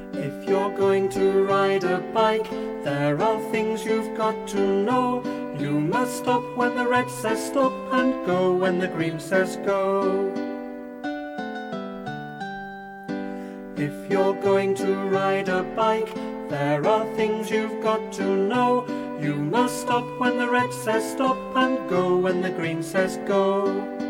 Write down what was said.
If you're going to ride a bike, there are things you've got to know. You must stop when the red says stop and go when the green says go. If you're going to ride a bike, there are things you've got to know. You must stop when the red says stop and go when the green says go.